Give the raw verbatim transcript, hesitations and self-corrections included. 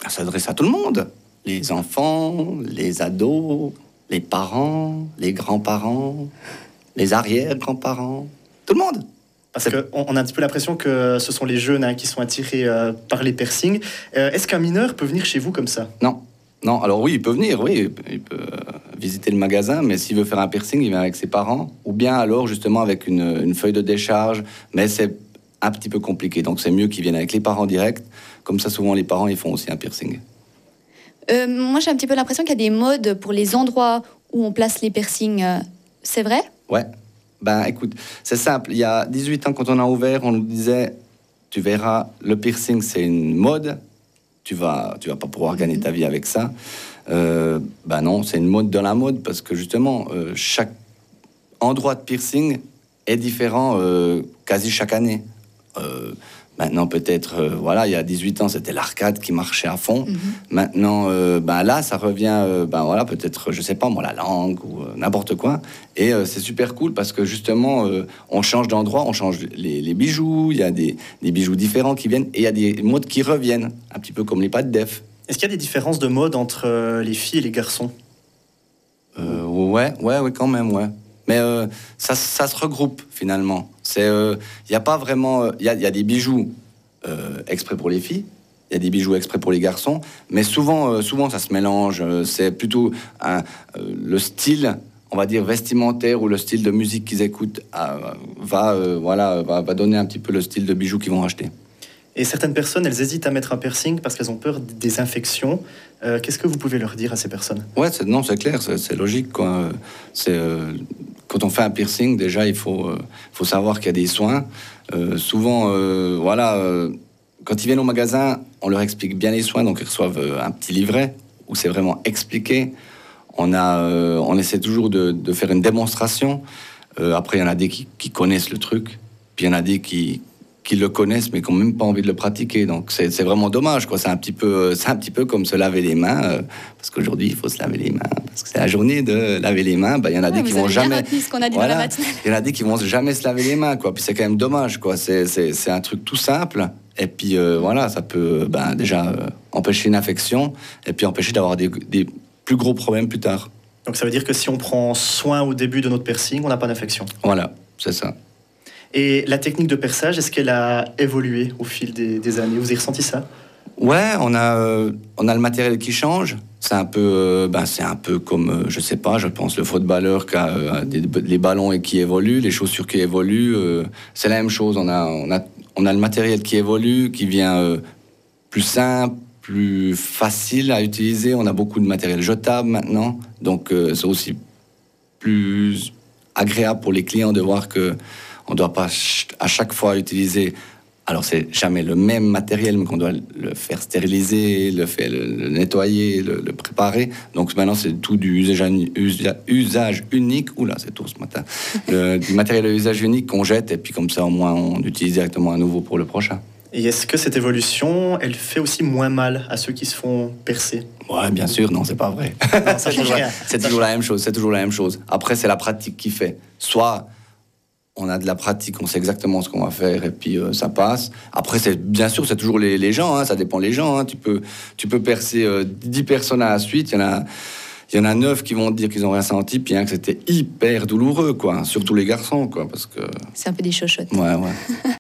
Ça s'adresse à tout le monde. Les enfants, les ados, les parents, les grands-parents, les arrière-grands-parents, tout le monde. Parce qu'on on a un petit peu l'impression que ce sont les jeunes hein, qui sont attirés euh, par les piercings. Euh, est-ce qu'un mineur peut venir chez vous comme ça? Non. Non, alors oui, il peut venir, oui. Il peut euh, visiter le magasin, mais s'il veut faire un piercing, il vient avec ses parents. Ou bien alors, justement, avec une, une feuille de décharge. Mais c'est un petit peu compliqué. Donc, c'est mieux qu'il vienne avec les parents direct. Comme ça, souvent, les parents, ils font aussi un piercing. Euh, moi, j'ai un petit peu l'impression qu'il y a des modes pour les endroits où on place les piercings. Euh, c'est vrai? Ouais. Ben, écoute, c'est simple. Il y a dix-huit ans, quand on a ouvert, on nous disait, tu verras, le piercing, c'est une mode. Tu vas, tu vas pas pouvoir gagner ta vie avec ça. Euh, ben non, c'est une mode dans la mode, parce que justement, euh, chaque endroit de piercing est différent euh, quasi chaque année. Euh, Maintenant, peut-être, euh, voilà, il y a dix-huit ans, c'était l'arcade qui marchait à fond. Mm-hmm. Maintenant, euh, ben là, ça revient, euh, ben voilà, peut-être, je sais pas, moi, la langue ou euh, n'importe quoi. Et euh, c'est super cool parce que justement, euh, on change d'endroit, on change les, les bijoux, il y a des, des bijoux différents qui viennent et il y a des modes qui reviennent, un petit peu comme les pattes def. Est-ce qu'il y a des différences de mode entre euh, les filles et les garçons? euh, Ouais, ouais, ouais, quand même, ouais. Mais euh, ça, ça se regroupe finalement. Il euh, n'y a pas vraiment... Il euh, y, y a des bijoux euh, exprès pour les filles, il y a des bijoux exprès pour les garçons, mais souvent, euh, souvent ça se mélange. C'est plutôt un, euh, le style, on va dire, vestimentaire ou le style de musique qu'ils écoutent euh, va, euh, voilà, va, va donner un petit peu le style de bijoux qu'ils vont acheter. Et certaines personnes, elles hésitent à mettre un piercing parce qu'elles ont peur des infections. Euh, qu'est-ce que vous pouvez leur dire à ces personnes? Ouais, c'est, non, c'est clair, c'est, c'est logique, quoi. C'est, euh, quand on fait un piercing, déjà, il faut, euh, faut savoir qu'il y a des soins. Euh, souvent, euh, voilà, euh, quand ils viennent au magasin, on leur explique bien les soins, donc ils reçoivent euh, un petit livret où c'est vraiment expliqué. On, a, euh, on essaie toujours de, de faire une démonstration. Euh, après, il y en a des qui, qui connaissent le truc, puis il y en a des qui... qui le connaissent mais qui n'ont même pas envie de le pratiquer. Donc c'est, c'est vraiment dommage, quoi. C'est un petit peu, c'est un petit peu comme se laver les mains, euh, parce qu'aujourd'hui il faut se laver les mains, parce que c'est la journée de laver les mains. Ben, il y en a ouais, des qui vont jamais... ce qu'on a dit voilà. Dans la matinale. Il y en a des qui vont jamais se laver les mains, quoi. Puis c'est quand même dommage, quoi. C'est, c'est, c'est un truc tout simple, et puis euh, voilà, ça peut ben, déjà euh, empêcher une infection, et puis empêcher d'avoir des, des plus gros problèmes plus tard. Donc ça veut dire que si on prend soin au début de notre piercing, on n'a pas d'infection. Voilà, c'est ça. Et la technique de perçage, est-ce qu'elle a évolué au fil des, des années? Vous avez ressenti ça? Ouais, on a, euh, on a le matériel qui change. C'est un peu, euh, ben, c'est un peu comme, euh, je sais pas, je pense le footballeur qui a euh, des, les ballons et qui évoluent, les chaussures qui évoluent. Euh, c'est la même chose. On a, on a, on a le matériel qui évolue, qui vient euh, plus simple, plus facile à utiliser. On a beaucoup de matériel jetable maintenant, donc euh, c'est aussi plus agréable pour les clients de voir que on ne doit pas à chaque fois utiliser, alors c'est jamais le même matériel, mais qu'on doit le faire stériliser, le, faire, le, le nettoyer, le, le préparer. Donc maintenant c'est tout du usage, usage unique. Oula, c'est tout ce matin. Le, du matériel à usage unique qu'on jette, et puis comme ça au moins on utilise directement à nouveau pour le prochain. Et est-ce que cette évolution, elle fait aussi moins mal à ceux qui se font percer? Ouais, bien sûr, non, c'est pas vrai. Non, ça c'est toujours, c'est toujours la même chose, c'est toujours la même chose. Après, c'est la pratique qui fait. Soit on a de la pratique, on sait exactement ce qu'on va faire et puis euh, ça passe. Après, c'est, bien sûr, c'est toujours les, les gens, hein, ça dépend des gens. Hein. Tu peux, tu peux percer euh, dix personnes à la suite, il y en a, il y en a neuf qui vont te dire qu'ils n'ont rien senti, puis hein, que c'était hyper douloureux, quoi. Surtout les garçons, quoi, parce que... C'est un peu des chochottes. Ouais, ouais.